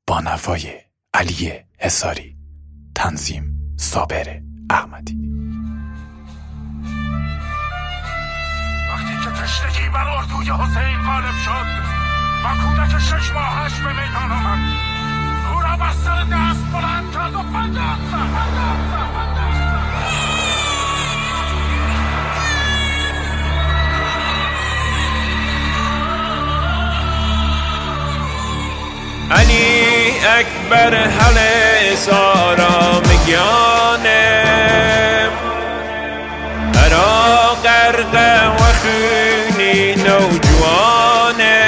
با نوای علی حصاری، تنظیم صابر احمدی. وقتی که تشنگی بر اردوی حسین غالب شد و کودک 6 ماهش به میدان آمد، او را بر سر دست بلند کرد و فریاد زد. علی اکبر حل سارا میانه ارا غرقه و خونی نوجوانه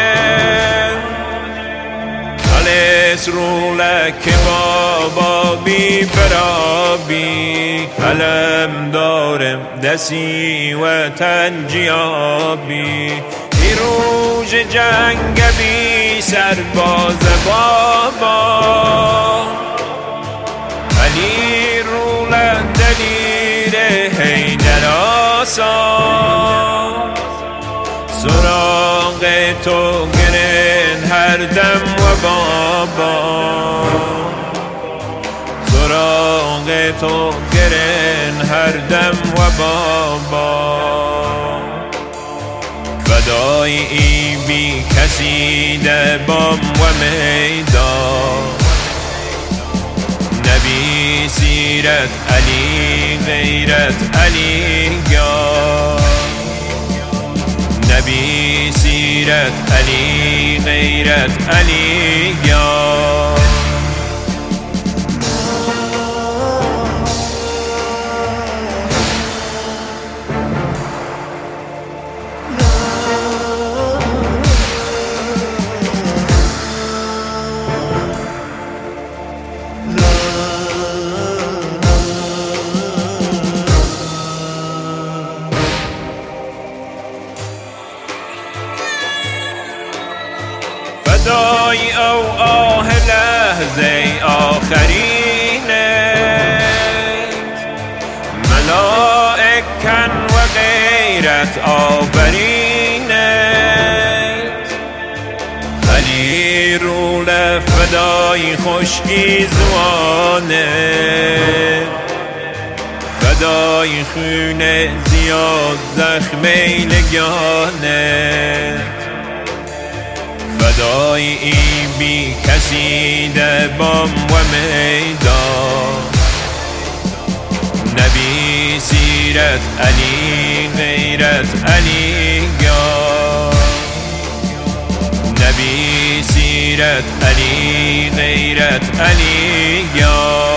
حلس رولک بابا بی برابی علم دارم دسی و تنجیابی روز جنگ بی سرباز بابا علی رول دلیر حیدر آسا سراغ تو گرن هر دم و بابا سراغ تو گرن هر دم و بابا فدایی بی کسی در بام و میدان نبی سیرت علی غیرت علی یا نبی سیرت علی غیرت علی یا فدای او آه لحظه آخرینه ملائکن و غیرت آفرینه علی رول فدای خشکی زوانه فدای خون زیاد زخمی لگانه فدای بی کسی در بام و میدان نبی سیرت علی غیرت علی یا نبی سیرت علی غیرت علی یا